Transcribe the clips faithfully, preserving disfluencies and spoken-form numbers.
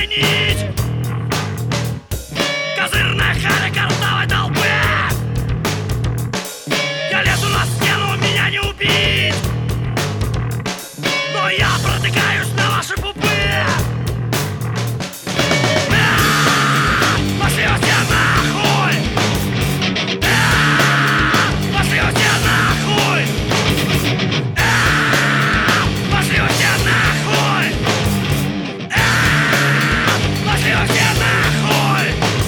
нить. Козырная харя картавой толпы. Я лезу на стену, меня не убить, но я протыкаюсь на ваши пупы. Пошли вы все нахуй! Пошли вы все нахуй! Пошли вы все нахуй! Пошли вы все нахуй!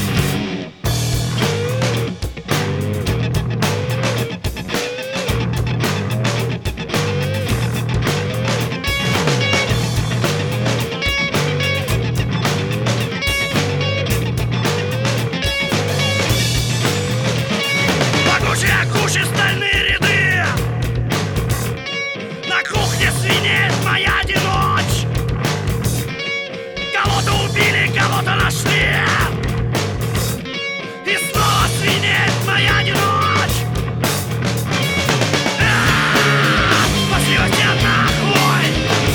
Могучие кучи, стальные ряды. На кухне свинеет моя ночь. Кого-то убили, кого-то нашли. И снова свинеет моя ночь. Пошли вы все нахуй!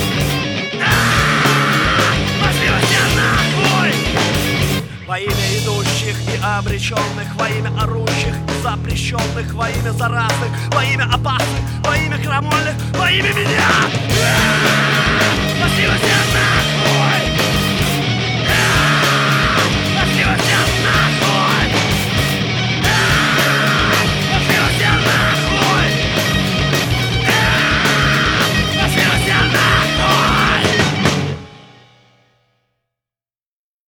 Пошли вы все нахуй! Во имя идущих и обреченных, во имя орущих и запрещенных, во имя заразных, во имя опасных, во имя крамольных, во имя меня! Пошли вы все нахуй!